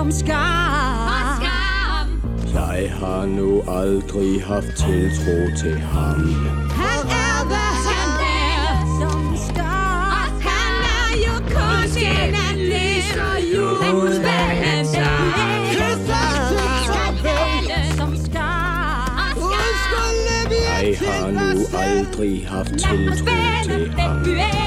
som skam. Jeg har nu aldrig haft tiltro til ham. Han er, hvad han er, som skam. Han er jo kun en anden, så julens behandler. Som skam. Jeg har nu aldrig haft tiltro til ham.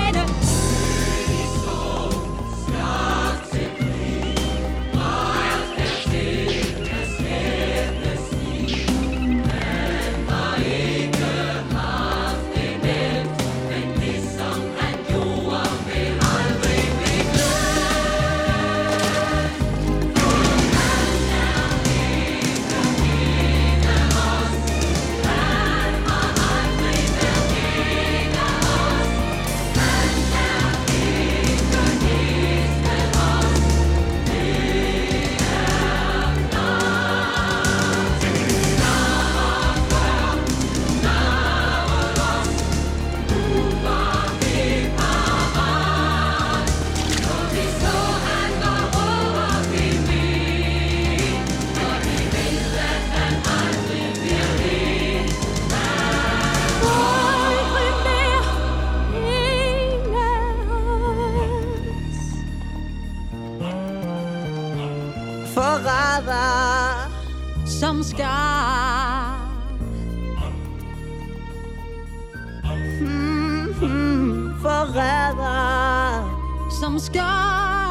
Forræder som skam. Forræder som skam.